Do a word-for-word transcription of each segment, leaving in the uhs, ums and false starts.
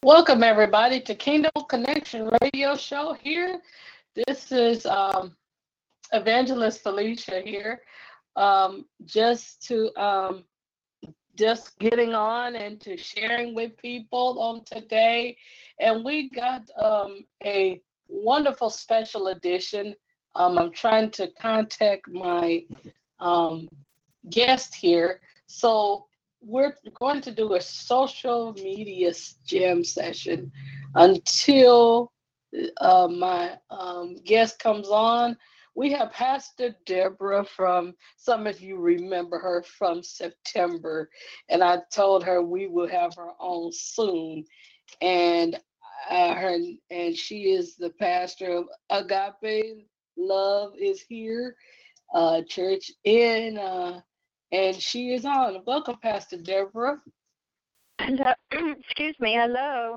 Welcome everybody to Kingdom Connection Radio Show here. This is um, Evangelist Felicia here. Um, just to um, just getting on and to sharing with people on today, and we got um, a wonderful special edition. Um, I'm trying to contact my um, guest here, so we're going to do a social media jam session until uh, my um, guest comes on. We have Pastor Deborah from, some of you remember her from September, and I told her we will have her on soon. And uh, her and she is the pastor of Agape Love is here uh, church in, uh, and she is on. Welcome, Pastor Deborah. Hello. Excuse me. Hello.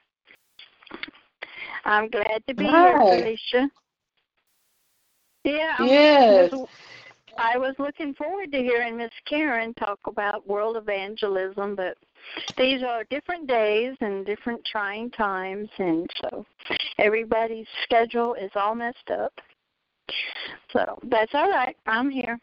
I'm glad to be Hi. here, Felicia. Yeah, I yes. was, I was looking forward to hearing Miss Karen talk about world evangelism, but these are different days and different trying times, and so everybody's schedule is all messed up. So that's all right. I'm here.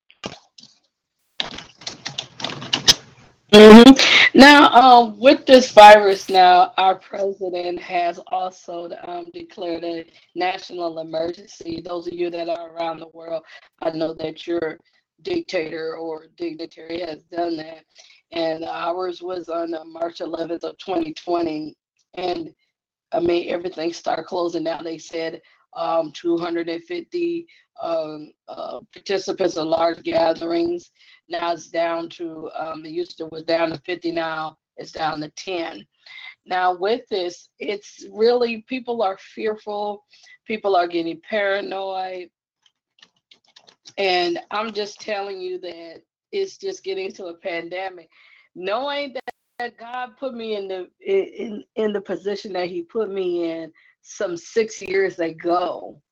Mm-hmm. Now, um, with this virus, now our president has also um, declared a national emergency. Those of you that are around the world, I know that your dictator or dignitary has done that, and ours was on uh, March eleventh of twenty twenty, and I mean, everything started closing down. They said um, two hundred fifty um, uh, participants in large gatherings. Now it's down to, um, it used to was down to fifty, now it's down to ten. Now with this, it's really, people are fearful. People are getting paranoid. And I'm just telling you that it's just getting to a pandemic. Knowing that that God put me in the in in the position that He put me in some six years ago,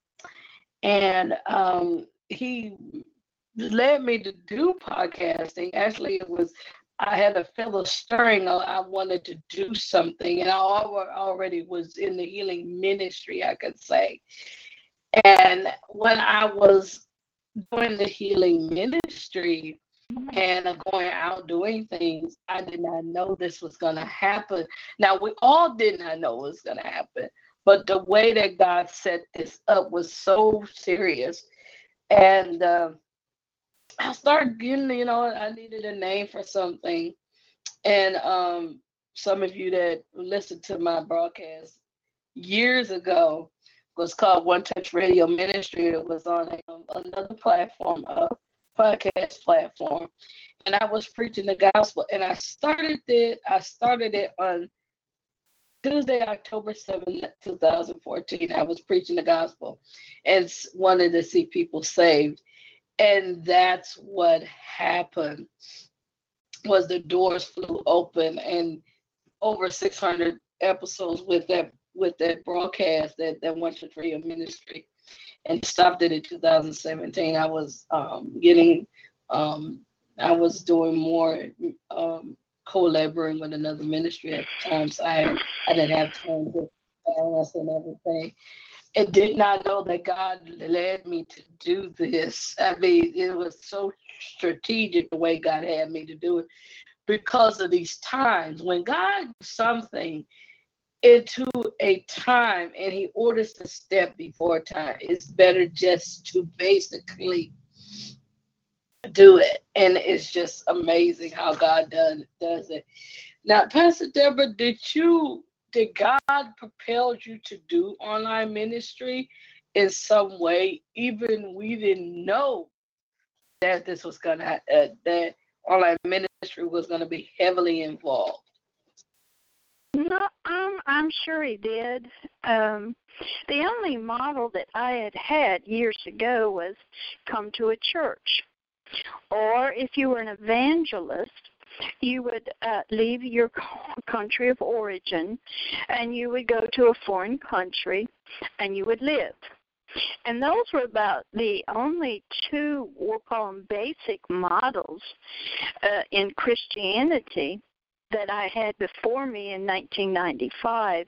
and um, He led me to do podcasting. Actually, it was I had a fellow stirring. uh, I wanted to do something, and I already was in the healing ministry, I could say. And when I was doing the healing ministry, and uh, going out doing things, I did not know this was going to happen. Now, we all did not know it was going to happen, but the way that God set this up was so serious. And uh, I started getting, you know, I needed a name for something. And um, some of you that listened to my broadcast years ago was called One Touch Radio Ministry. It was on a, um, another platform, a podcast platform, and I was preaching the gospel. And I started it. I started it on Tuesday, October seventh, two thousand fourteen. I was preaching the gospel and wanted to see people saved, and that's what happened. Was the doors flew open, and over six hundred episodes with that with that broadcast, that that One Church Radio Ministry, and stopped it in two thousand seventeen. I was um, getting, um, I was doing more um, collaborating with another ministry at the time, so I I didn't have time to balance and everything. And did not know that God led me to do this. I mean, it was so strategic the way God had me to do it, because of these times when God does something into a time and He orders the step before time. It's better just to basically do it, and it's just amazing how God does does it. Now, Pastor Deborah, did you did God propel you to do online ministry in some way? Even we didn't know that this was gonna uh, that online ministry was gonna be heavily involved. No, um, I'm sure he did. Um, the only model that I had had years ago was come to a church. Or if you were an evangelist, you would uh, leave your country of origin and you would go to a foreign country and you would live. And those were about the only two, we'll call them basic models uh, in Christianity that I had before me in nineteen ninety-five.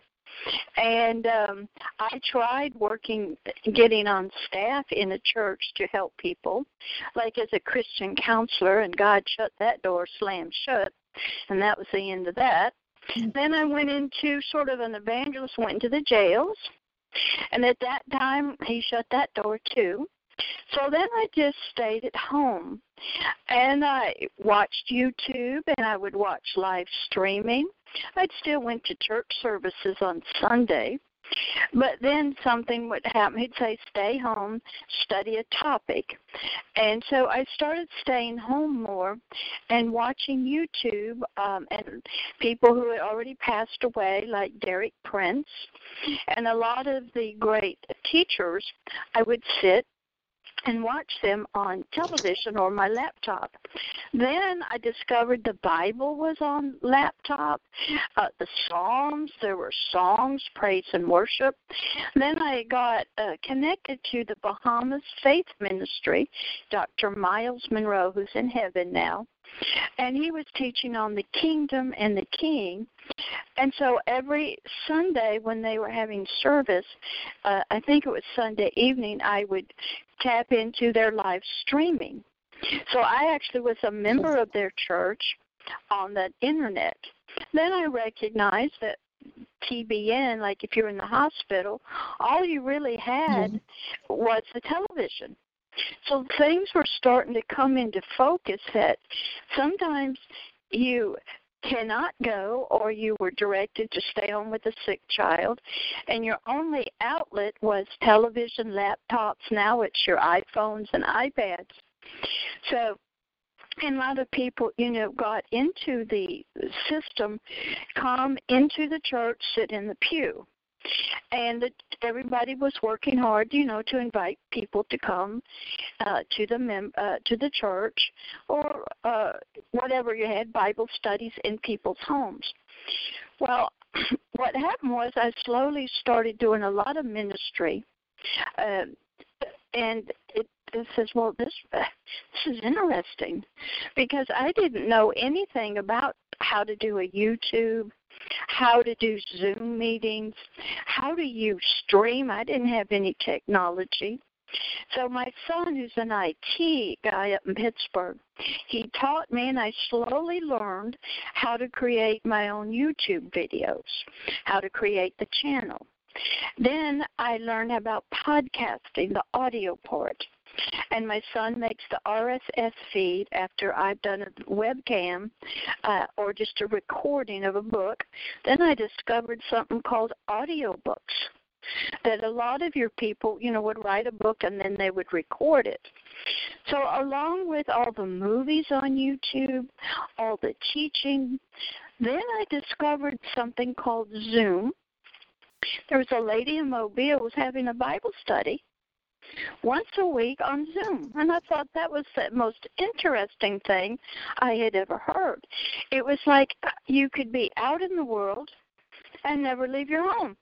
And um, I tried working, getting on staff in a church to help people, like as a Christian counselor, and God shut that door, slammed shut, and that was the end of that. Then I went into sort of an evangelist, went into the jails, and at that time he shut that door too. So then I just stayed at home, and I watched YouTube, and I would watch live streaming. I still went to church services on Sunday, but then something would happen. He'd say, stay home, study a topic. And so I started staying home more and watching YouTube um, and people who had already passed away, like Derek Prince, and a lot of the great teachers. I would sit and watch them on television or my laptop. Then I discovered the Bible was on laptop, uh, the Psalms, there were songs, praise and worship. Then I got uh, connected to the Bahamas Faith Ministry, Doctor Miles Monroe, who's in heaven now. And he was teaching on the kingdom and the king. And so every Sunday when they were having service, uh, I think it was Sunday evening, I would tap into their live streaming. So I actually was a member of their church on the internet. Then I recognized that T B N, like if you're in the hospital, all you really had mm-hmm. was the television. So things were starting to come into focus that sometimes you cannot go, or you were directed to stay home with a sick child, and your only outlet was television, laptops. Now it's your iPhones and iPads. So, and a lot of people, you know, got into the system, come into the church, sit in the pew. And the, everybody was working hard, you know, to invite people to come uh, to the mem- uh, to the church, or uh, whatever you had, Bible studies in people's homes. Well, what happened was I slowly started doing a lot of ministry, uh, and it, it says, well, this this is interesting, because I didn't know anything about how to do a YouTube, how to do Zoom meetings, how to use Stream. I didn't have any technology. So my son, who's an I T guy up in Pittsburgh, he taught me, and I slowly learned how to create my own YouTube videos, how to create the channel. Then I learned about podcasting, the audio part. And my son makes the R S S feed after I've done a webcam uh, or just a recording of a book. Then I discovered something called audiobooks, that a lot of your people, you know, would write a book and then they would record it. So along with all the movies on YouTube, all the teaching, then I discovered something called Zoom. There was a lady in Mobile who was having a Bible study once a week on Zoom. And I thought that was the most interesting thing I had ever heard. It was like you could be out in the world and never leave your home.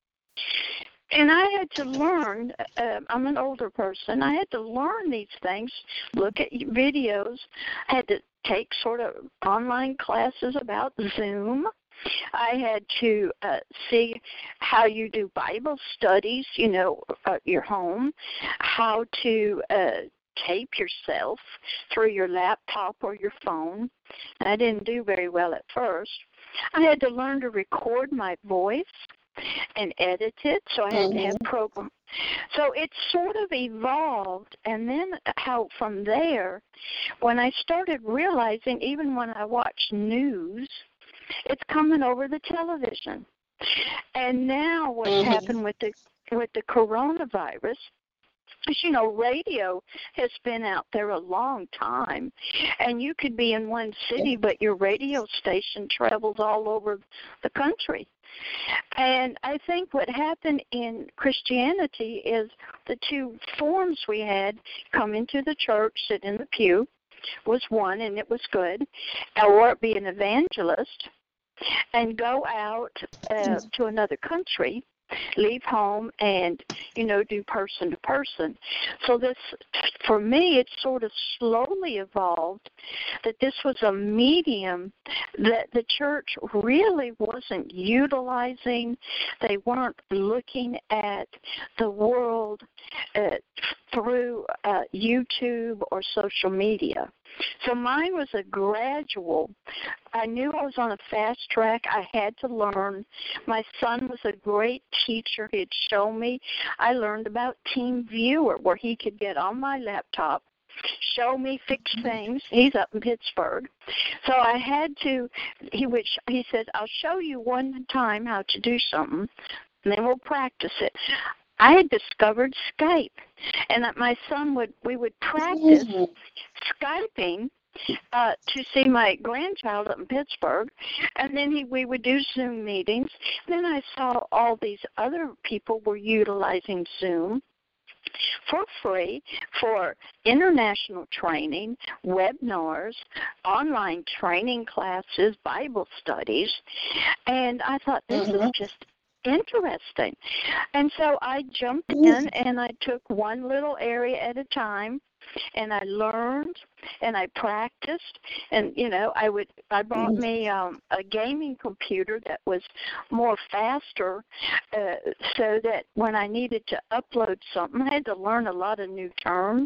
And I had to learn, uh, I'm an older person, I had to learn these things, look at videos, I had to take sort of online classes about Zoom. I had to uh, see how you do Bible studies, you know, at your home, how to uh, tape yourself through your laptop or your phone. I didn't do very well at first. I had to learn to record my voice and edit it, so I had mm-hmm. to have program. So it sort of evolved, and then how from there, when I started realizing, even when I watch news, it's coming over the television. And now what's mm-hmm. happened with the with the coronavirus is, you know, radio has been out there a long time. And you could be in one city, but your radio station travels all over the country. And I think what happened in Christianity is the two forms we had, come into the church, sit in the pew, was one, and it was good, or be an evangelist and go out uh, to another country leave home and, you know, do person to person. So this, for me, it sort of slowly evolved that this was a medium that the church really wasn't utilizing. They weren't looking at the world uh, through uh, YouTube or social media. So mine was a gradual. I knew I was on a fast track. I had to learn. My son was a great teacher. He'd show me. I learned about TeamViewer, where he could get on my laptop, show me, fix things. He's up in Pittsburgh. So I had to, he would, he said, I'll show you one time how to do something, and then we'll practice it. I had discovered Skype, and that my son would, we would practice Skyping uh, to see my grandchild up in Pittsburgh, and then he, we would do Zoom meetings. Then I saw all these other people were utilizing Zoom for free for international training, webinars, online training classes, Bible studies, and I thought this mm-hmm. is just interesting. And so I jumped in and I took one little area at a time, and I learned and I practiced, and you know I would I bought me um, a gaming computer that was more faster, uh, so that when I needed to upload something, I had to learn a lot of new terms.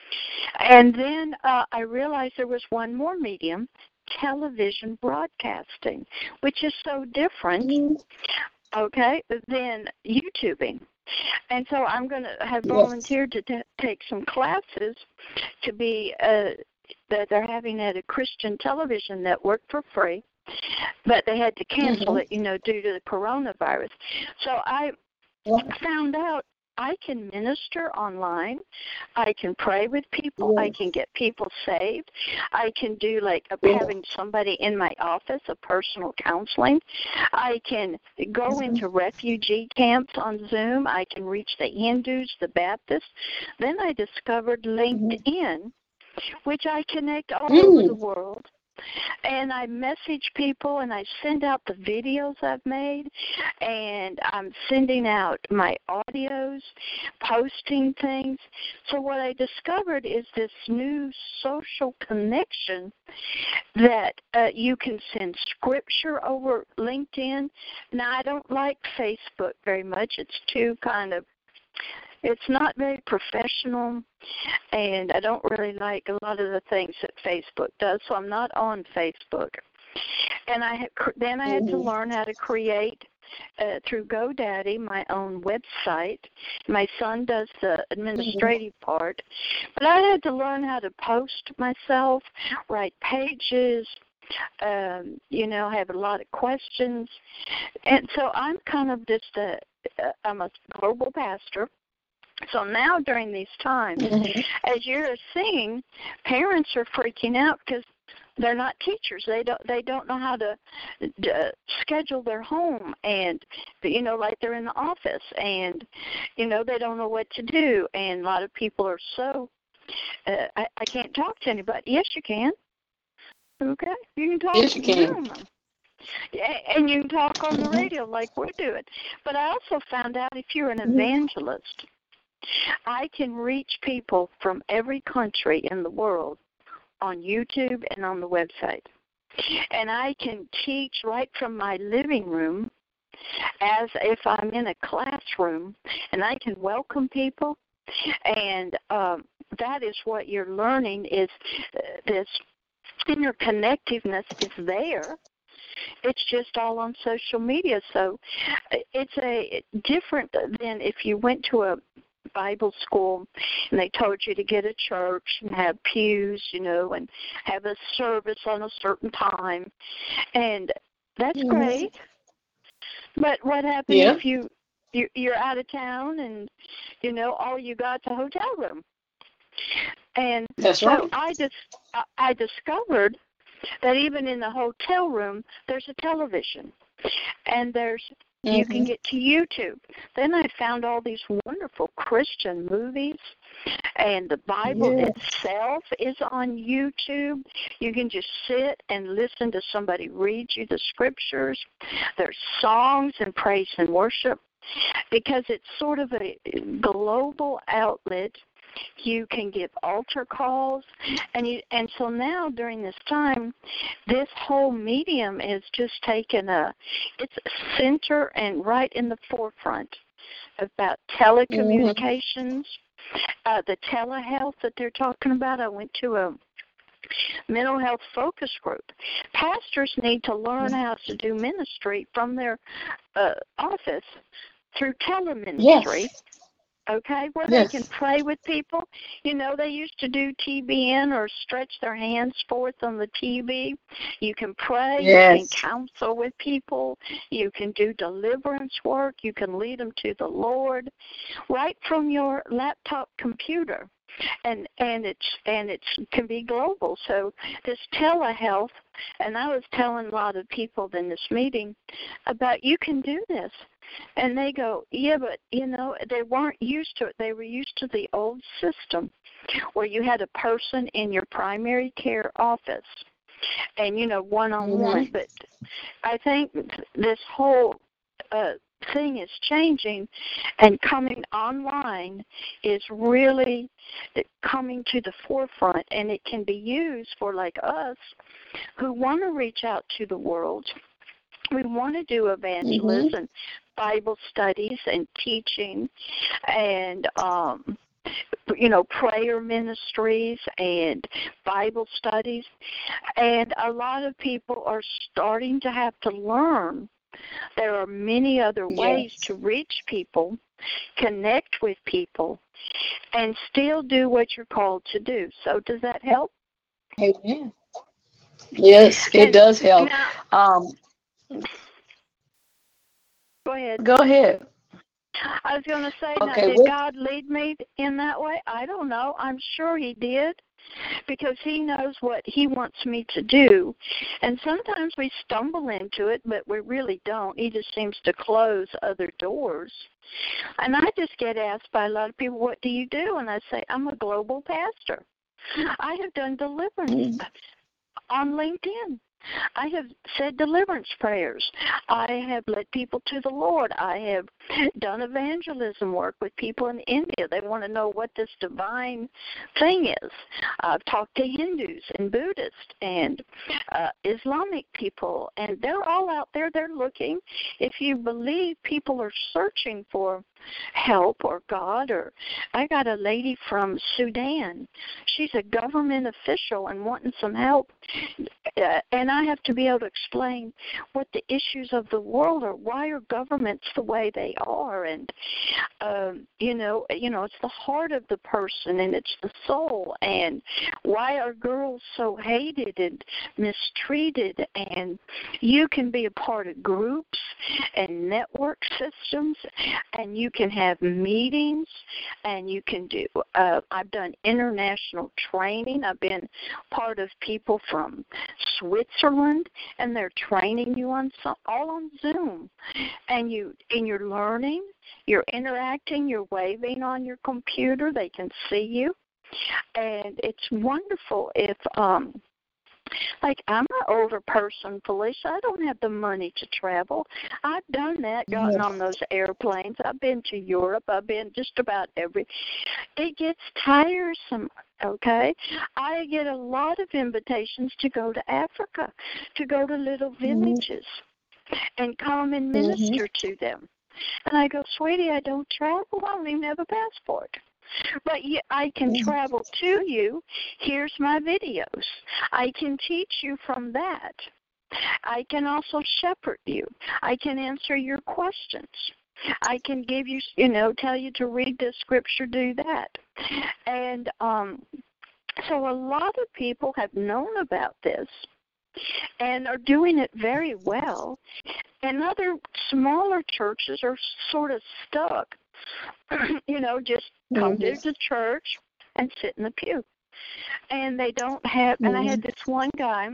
And then uh, I realized there was one more medium, television broadcasting, which is so different, okay, than YouTubing. And so I'm going to have volunteered to t- take some classes to be uh, that they're having at a Christian television network for free, but they had to cancel mm-hmm. it, you know, due to the coronavirus. So I yeah. found out I can minister online. I can pray with people. Yes. I can get people saved. I can do like a, yes. having somebody in my office, a personal counseling. I can go mm-hmm. into refugee camps on Zoom. I can reach the Hindus, the Baptists. Then I discovered LinkedIn, mm-hmm. which I connect all mm-hmm. over the world. And I message people, and I send out the videos I've made, and I'm sending out my audios, posting things. So what I discovered is this new social connection that uh, you can send scripture over LinkedIn. Now, I don't like Facebook very much. It's too kind of It's not very professional, and I don't really like a lot of the things that Facebook does, so I'm not on Facebook. And I had, then I had to learn how to create, uh, through GoDaddy, my own website. My son does the administrative part, but I had to learn how to post myself, write pages, um, you know, have a lot of questions. And so I'm kind of just a, I'm a global pastor. So now during these times, mm-hmm. as you're seeing, parents are freaking out because they're not teachers. They don't they don't know how to uh, schedule their home, and you know, like they're in the office, and you know they don't know what to do. And a lot of people are so uh, I, I can't talk to anybody. Yes, you can. Okay, you can talk. Yes, you can. Yeah, and you can talk on the radio like we're doing. But I also found out if you're an evangelist, I can reach people from every country in the world on YouTube and on the website. And I can teach right from my living room as if I'm in a classroom, and I can welcome people. And um, that is what you're learning is uh, this interconnectiveness is there. It's just all on social media. So it's a different than if you went to a Bible school and they told you to get a church and have pews, you know, and have a service on a certain time. And that's mm-hmm. great. But what happens yeah. if you, you, you're out of town and, you know, all you got's a hotel room? And that's so right. I just I discovered that even in the hotel room, there's a television, and there's mm-hmm. you can get to YouTube. Then I found all these wonderful Christian movies, and the Bible yes. itself is on YouTube. You can just sit and listen to somebody read you the scriptures. There's songs and praise and worship. because it's sort of a global outlet. You can give altar calls, and you, and so now during this time, this whole medium is just taken a, it's center and right in the forefront about telecommunications, uh, the telehealth that they're talking about. I went to a mental health focus group. Pastors need to learn how to do ministry from their uh, office through teleministry. Yes. Okay, where Yes. they can pray with people. You know, they used to do T B N or stretch their hands forth on the T V. You can pray. Yes. You can counsel with people. You can do deliverance work. You can lead them to the Lord right from your laptop computer. And and it's and it's can be global. So this telehealth, and I was telling a lot of people in this meeting about you can do this. And they go, yeah, but, you know, they weren't used to it. They were used to the old system where you had a person in your primary care office and, you know, one-on-one. Mm-hmm. But I think this whole uh, thing is changing, and coming online is really coming to the forefront, and it can be used for, like us, who want to reach out to the world. We want to do evangelism, Mm-hmm. Bible studies, and teaching, and um, you know, prayer ministries and Bible studies. And a lot of people are starting to have to learn there are many other ways Yes. to reach people, connect with people, and still do what you're called to do. So does that help? Amen. Yes, it And does help. now, Um, go ahead. go ahead. I was going to say, now, Okay. did What? God lead me in that way? I don't know. I'm sure he did, because he knows what he wants me to do. And sometimes we stumble into it, but we really don't. He just seems to close other doors. And I just get asked by a lot of people, what do you do? And I say, I'm a global pastor. I have done deliverance Mm-hmm. on LinkedIn. I have said deliverance prayers. I have led people to the Lord. I have done evangelism work with people in India. They want to know what this divine thing is. I've talked to Hindus and Buddhists and uh, Islamic people, and they're all out there. They're looking. If you believe people are searching for help or God, or I got a lady from Sudan. She's a government official and wanting some help. Uh, and I have to be able to explain what the issues of the world are. Why are governments the way they are? And um, you know, you know, it's the heart of the person, and it's the soul. And why are girls so hated and mistreated? And you can be a part of groups and network systems, and you can have meetings, and you can do. Uh, I've done international training. I've been part of people from Switzerland, and they're training you on some, all on Zoom, and you and you're learning, you're interacting, you're waving on your computer. They can see you, and it's wonderful. If um, like I'm an older person, Felicia, I don't have the money to travel. I've done that, gotten on those airplanes. I've been to Europe. I've been just about every. It gets tiresome. Okay, I get a lot of invitations to go to Africa, to go to little villages, and come and minister Mm-hmm. to them. And I go, sweetie, I don't travel. I don't even have a passport. But you, I can travel to you. Here's my videos. I can teach you from that. I can also shepherd you. I can answer your questions. I can give you, you know, tell you to read this scripture, do that. And um, so a lot of people have known about this and are doing it very well. And other smaller churches are sort of stuck, you know, just come to Mm-hmm. the church and sit in the pew. And they don't have, and I had this one guy,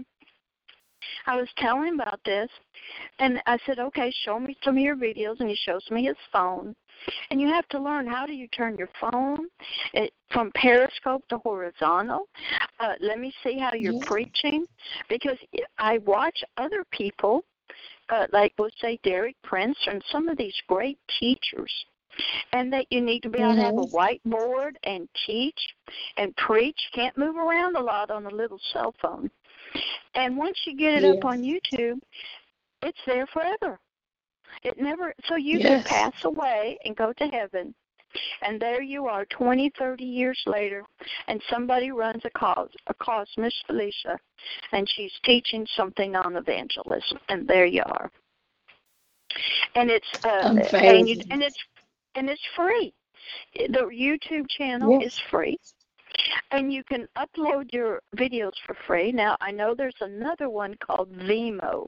I was telling him about this, and I said, okay, show me some of your videos, and he shows me his phone. And you have to learn, how do you turn your phone it, from periscope to horizontal? Uh, let me see how you're Mm-hmm. preaching, because I watch other people uh, like we'll say Derek Prince and some of these great teachers, and that you need to be able to have a whiteboard and teach and preach. Can't move around a lot on a little cell phone. And once you get it Yeah. up on YouTube, it's there forever. It never, so you Yes. can pass away and go to heaven, and there you are twenty, thirty years later, and somebody runs a cause, a cause, Miss Felicia, and she's teaching something on evangelism, and there you are. And it's uh, and, you, and it's and it's free. The YouTube channel Yes. is free, and you can upload your videos for free. Now I know there's another one called Vimeo,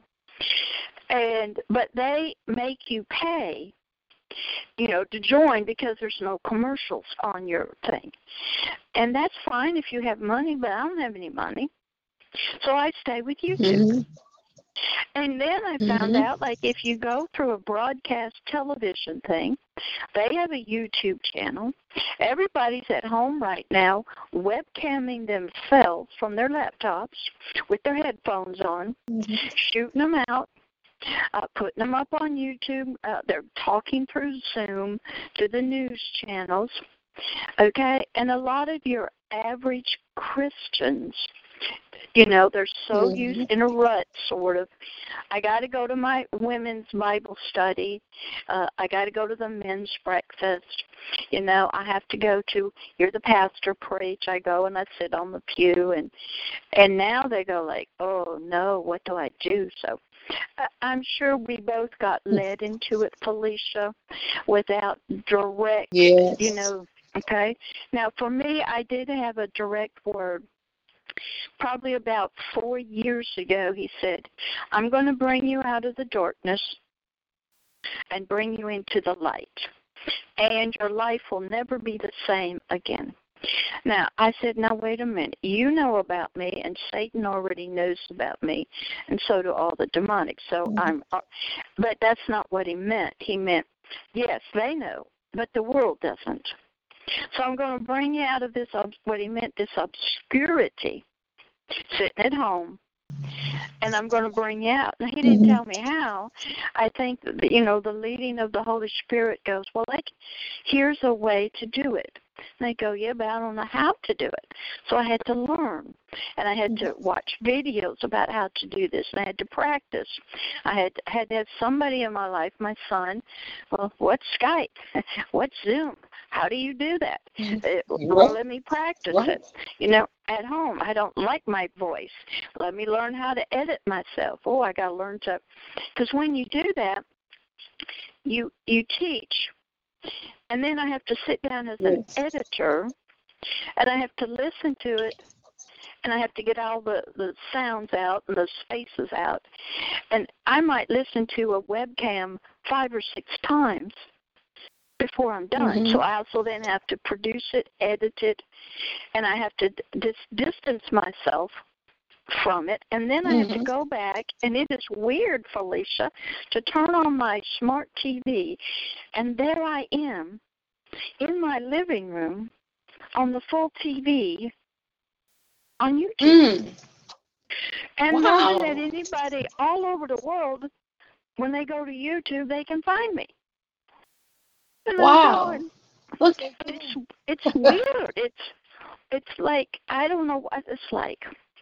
and but they make you pay, you know, to join because there's no commercials on your thing. And that's fine if you have money, but I don't have any money. So I stay with YouTube. Mm-hmm. And then I found Mm-hmm. out, like, if you go through a broadcast television thing, they have a YouTube channel. Everybody's at home right now webcamming themselves from their laptops with their headphones on, Mm-hmm. shooting them out, Uh, putting them up on YouTube. Uh, they're talking through Zoom to the news channels, okay? And a lot of your average Christians, you know, they're so Mm-hmm. used in a rut, sort of. I got to go to my women's Bible study. Uh, I got to go to the men's breakfast. You know, I have to go to, hear the pastor preach. I go and I sit on the pew. And, and now they go like, oh, no, what do I do? So I'm sure we both got led into it, Felicia, without direct, Yes. you know, okay? Now, for me, I did have a direct word. Probably about four years ago, he said, I'm going to bring you out of the darkness and bring you into the light, and your life will never be the same again. Now, I said, now, wait a minute. You know about me, and Satan already knows about me, and so do all the demonic. So Mm-hmm. I'm, uh, but that's not what he meant. He meant, yes, they know, but the world doesn't. So I'm going to bring you out of this, what he meant, this obscurity, sitting at home, and I'm going to bring you out. And he didn't Mm-hmm. tell me how. I think, that, you know, the leading of the Holy Spirit goes, well, like, here's a way to do it. And they go, yeah, but I don't know how to do it. So I had to learn, and I had to watch videos about how to do this, and I had to practice. I had, had to have somebody in my life, my son, well, what's Skype? What's Zoom? How do you do that? It, well, let me practice Right. it. You know, at home, I don't like my voice. Let me learn how to edit myself. Oh, I got to learn to, because when you do that, you you teach. And then I have to sit down as an Yes. editor, and I have to listen to it, and I have to get all the, the sounds out and the spaces out. And I might listen to a webcam five or six times before I'm done. Mm-hmm. So I also then have to produce it, edit it, and I have to dis- distance myself from it, and then I have to Mm-hmm. go back, and it is weird, Felicia, to turn on my smart T V, and there I am in my living room on the full T V on YouTube. Mm. And Wow. knowing that anybody all over the world, when they go to YouTube, they can find me. And Wow. I'm going, Look at it's it's weird. It's it's like, I don't know what it's like.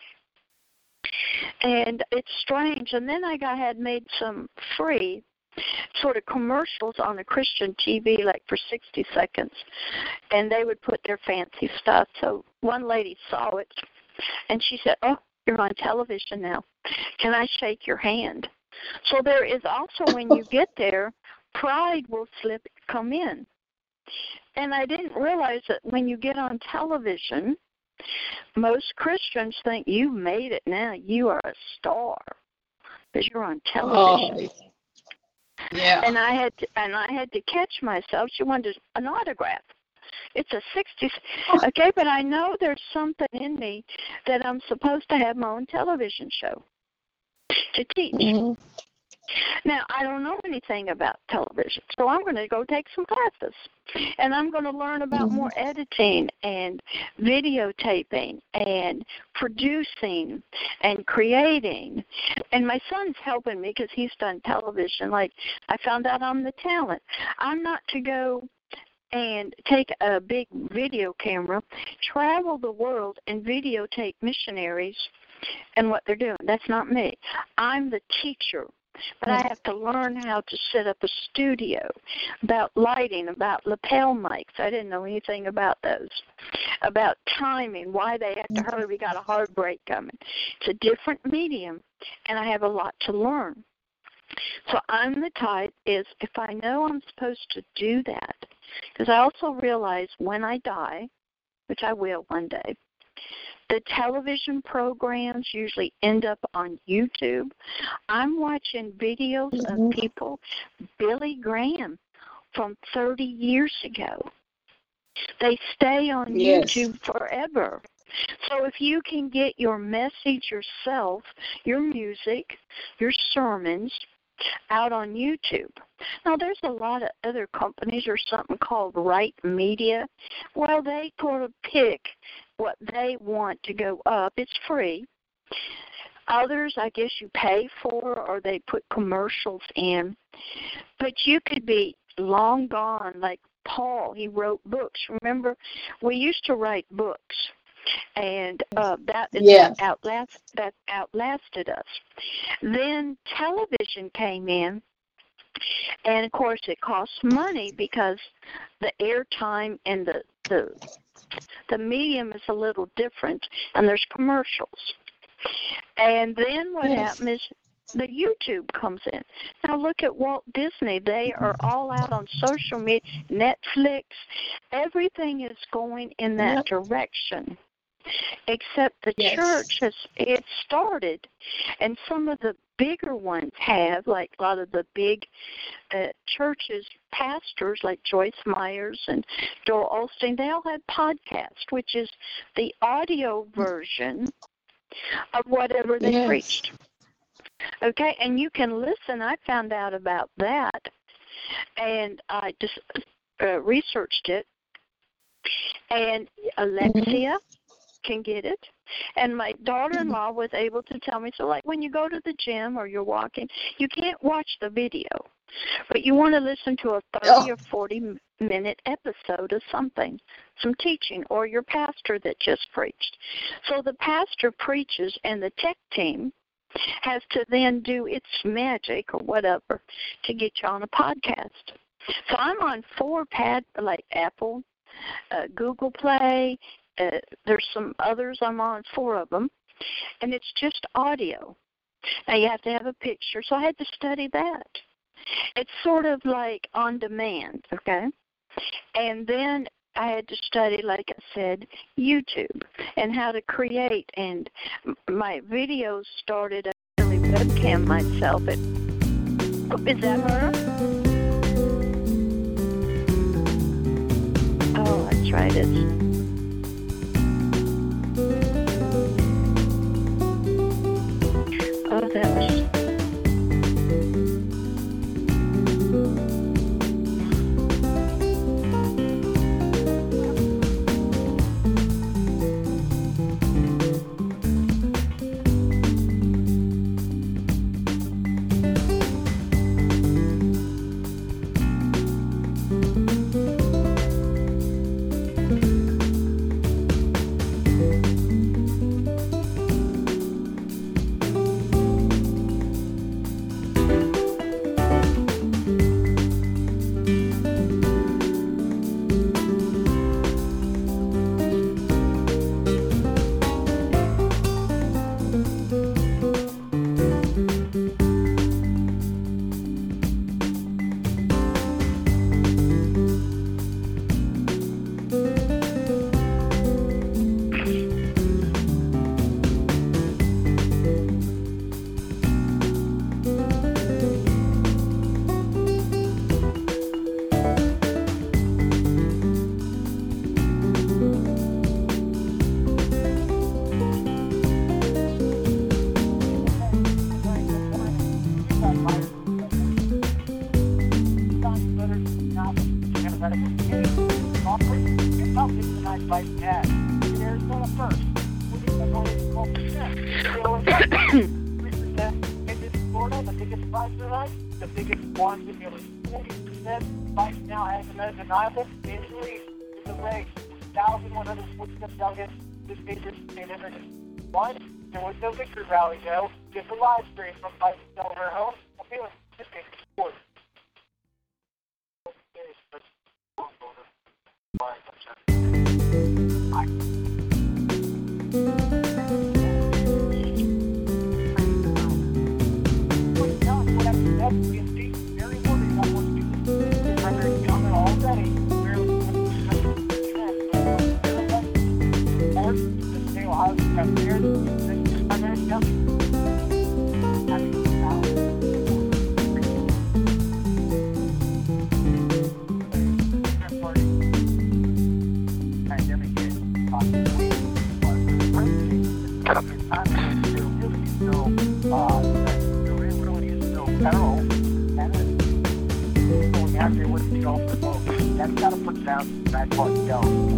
And it's strange. And then I got, had made some free sort of commercials on a Christian T V, like for sixty seconds. And they would put their fancy stuff. So one lady saw it, and she said, oh, you're on television now. Can I shake your hand? So there is also, when you get there, pride will slip, come in. And I didn't realize that when you get on television, most Christians think you made it now. You are a star because you're on television. Oh, yeah. And I had to, and I had to catch myself. She wanted an autograph. It's a sixties. Okay, but I know there's something in me that I'm supposed to have my own television show to teach. Mm-hmm. Now, I don't know anything about television, so I'm going to go take some classes. And I'm going to learn about Mhm. more editing and videotaping and producing and creating. And my son's helping me because he's done television. Like, I found out I'm the talent. I'm not to go and take a big video camera, travel the world, and videotape missionaries and what they're doing. That's not me. I'm the teacher. But I have to learn how to set up a studio, about lighting, about lapel mics. I didn't know anything about those. About timing, why they have to hurry. We got a hard break coming. It's a different medium, and I have a lot to learn. So I'm the type is if I know I'm supposed to do that, because I also realize when I die, which I will one day, the television programs usually end up on YouTube. I'm watching videos Mhm. of people, Billy Graham from thirty years ago. They stay on Yes. YouTube forever. So if you can get your message yourself, your music, your sermons out on YouTube. Now, there's a lot of other companies or something called Right Media. Well, they sort of pick what they want to go up. It's free. Others, I guess you pay for, or they put commercials in. But you could be long gone, like Paul. He wrote books. Remember, we used to write books. And uh, that is Yeah. what outlast, that outlasted us. Then television came in, and of course it costs money because the airtime and the the the medium is a little different, and there's commercials. And then what Yes. happened is the YouTube comes in. Now look at Walt Disney. They are all out on social media, Netflix. Everything is going in that Yep. direction. Except the Yes. church has it started, and some of the bigger ones have, like a lot of the big uh, churches, pastors like Joyce Myers and Joel Osteen, they all have podcasts, which is the audio version of whatever they Yes. preached. Okay, and you can listen. I found out about that, and I just uh, researched it, and Alexia can get it. And my daughter-in-law was able to tell me, so like when you go to the gym or you're walking, you can't watch the video, but you want to listen to a thirty Oh. or forty-minute episode of something, some teaching, or your pastor that just preached. So the pastor preaches, and the tech team has to then do its magic or whatever to get you on a podcast. So I'm on four pad, like Apple, uh, Google Play, Uh, there's some others I'm on, four of them, and it's just audio. Now you have to have a picture, so I had to study that. It's sort of like on demand, okay? And then I had to study, like I said, YouTube and how to create, and my videos started, I really webcam myself. It, is that her? Oh, that's right, it's Oh, that was. Vice Pat. In Arizona first. We're getting only twelve percent. three percent in Florida, the biggest price tonight, the biggest one to nearly forty percent. Vice now has an undeniable injury in the race. one thousand one hundred forty-seven delegates. This major state evidence. One, there was no victory rally, though. Just a live stream from Vice Delaware home. I'm feeling this game sport. That's got to put down that part down.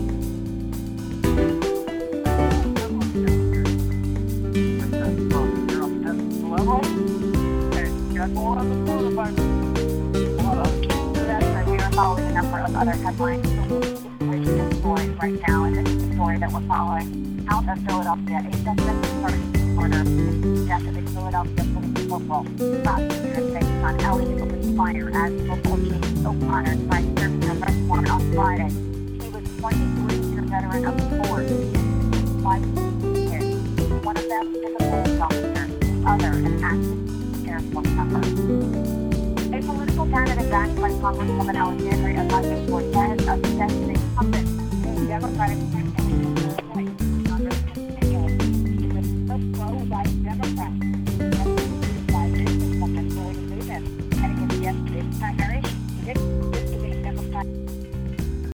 We are following a number of other headlines. The story right now, and this is the story that we're following out of Philadelphia. A suspect started order death of a Philadelphia police corporal. Prosecutors say son Elliott opened fire as local chief O'Connor tried to serve an arrest warrant on Friday. He was twenty-three, a veteran of the force. Five kids. One of them is a police officer, the other an active Air Force member. A political candidate backed by Congresswoman Alexandria Ocasio-Cortez, a sentencing incumbent in the Democratic Party,